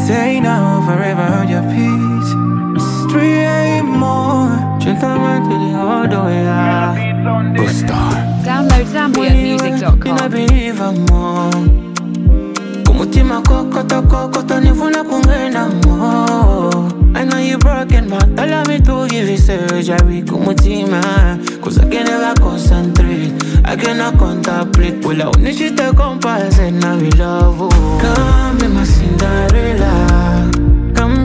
Say now, forever hold your peace. It's 3 a.m. more. Gentleman to the old way. Star. Download ZambianMusic.com. I believe I'm more. Kumutima kokoto nifuna kungena more. I know you broken, but allow me to give you surgery. Kumutima, cause I can never concentrate. I cannot contemplate. Pull out nishite compass and now we love you. Come be my Cinderella. Come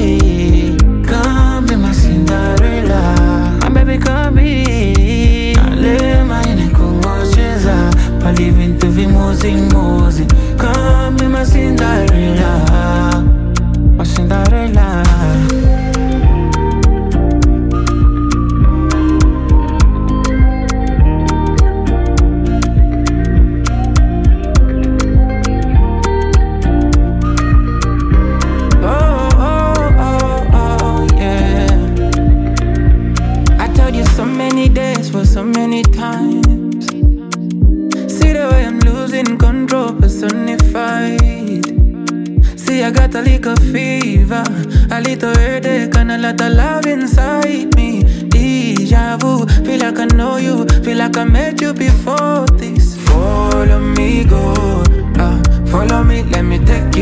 be my Cinderella. My baby come be. Alema ine kungocheza. Palivin to be mozi. Come be my Cinderella. My Cinderella. So many days for so many times. See the way I'm losing control, personified. See I got a little fever, a little headache, and a lot of love inside me. Deja vu, feel like I know you, feel like I met you before this. Follow me, go, follow me, let me take